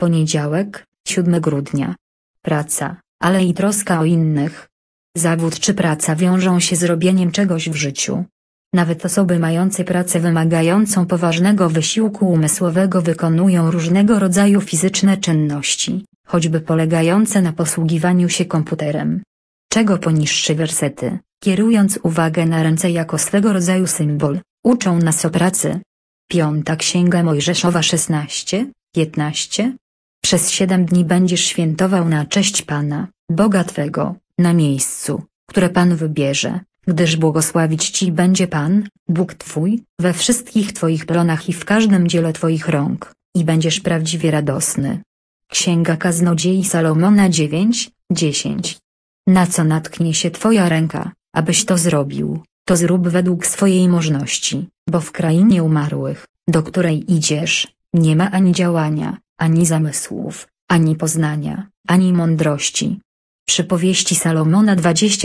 Poniedziałek, 7 grudnia. Praca, ale i troska o innych. Zawód czy praca wiążą się z robieniem czegoś w życiu. Nawet osoby mające pracę wymagającą poważnego wysiłku umysłowego wykonują różnego rodzaju fizyczne czynności, choćby polegające na posługiwaniu się komputerem. Czego poniższe wersety, kierując uwagę na ręce jako swego rodzaju symbol, uczą nas o pracy. 5 Księga Mojżeszowa 16:15. Przez 7 dni będziesz świętował na cześć Pana, Boga Twego, na miejscu, które Pan wybierze, gdyż błogosławić Ci będzie Pan, Bóg Twój, we wszystkich Twoich plonach i w każdym dziele Twoich rąk, i będziesz prawdziwie radosny. Księga Kaznodziei Salomona 9:10. Na co natknie się Twoja ręka, abyś to zrobił, to zrób według swojej możności, bo w krainie umarłych, do której idziesz, nie ma ani działania, ani zamysłów, ani poznania, ani mądrości. Przypowieści Salomona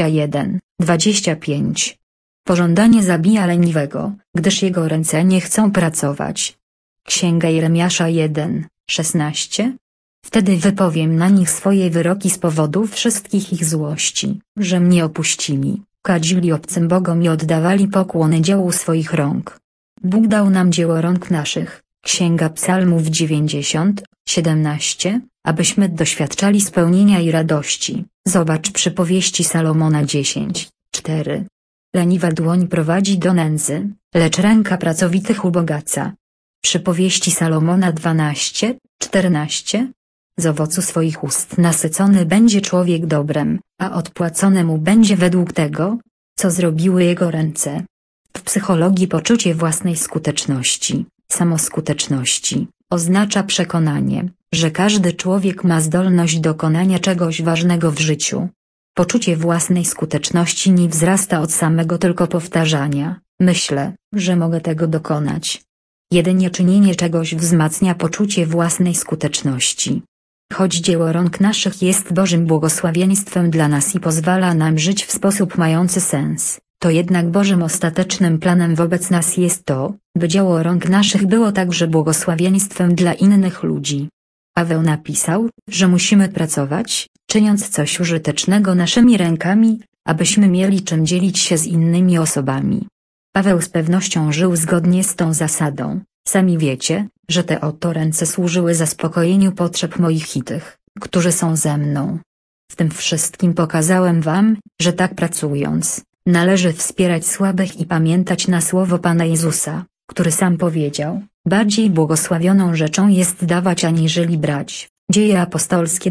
21:25. Pożądanie zabija leniwego, gdyż jego ręce nie chcą pracować. Księga Jeremiasza 1:16. Wtedy wypowiem na nich swoje wyroki z powodu wszystkich ich złości, że mnie opuścili, kadzili obcym bogom i oddawali pokłony dziełu swoich rąk. Bóg dał nam dzieło rąk naszych, Księga Psalmów 90:17, abyśmy doświadczali spełnienia i radości. Zobacz Przypowieści Salomona 10:4. Leniwa dłoń prowadzi do nędzy, lecz ręka pracowitych ubogaca. Przypowieści Salomona 12:14. Z owocu swoich ust nasycony będzie człowiek dobrem, a odpłacone mu będzie według tego, co zrobiły jego ręce. W psychologii poczucie własnej skuteczności, samoskuteczności, oznacza przekonanie, że każdy człowiek ma zdolność dokonania czegoś ważnego w życiu. Poczucie własnej skuteczności nie wzrasta od samego tylko powtarzania: myślę, że mogę tego dokonać. Jedynie czynienie czegoś wzmacnia poczucie własnej skuteczności. Choć dzieło rąk naszych jest Bożym błogosławieństwem dla nas i pozwala nam żyć w sposób mający sens, to jednak Bożym ostatecznym planem wobec nas jest to, by dzieło rąk naszych było także błogosławieństwem dla innych ludzi. Paweł napisał, że musimy pracować, czyniąc coś użytecznego naszymi rękami, abyśmy mieli czym dzielić się z innymi osobami. Paweł z pewnością żył zgodnie z tą zasadą. Sami wiecie, że te oto ręce służyły zaspokojeniu potrzeb moich i tych, którzy są ze mną. W tym wszystkim pokazałem wam, że tak pracując, należy wspierać słabych i pamiętać na słowo Pana Jezusa, który sam powiedział: bardziej błogosławioną rzeczą jest dawać aniżeli brać. Dzieje apostolskie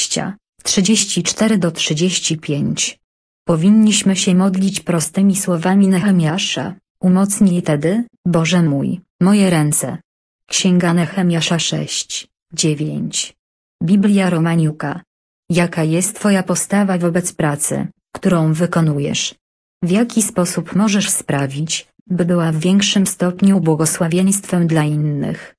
20:34-35. Powinniśmy się modlić prostymi słowami Nehemiasza: umocnij tedy, Boże mój, moje ręce. Księga Nehemiasza 6:9. Biblia Romaniuka. Jaka jest Twoja postawa wobec pracy, którą wykonujesz? W jaki sposób możesz sprawić, by była w większym stopniu błogosławieństwem dla innych?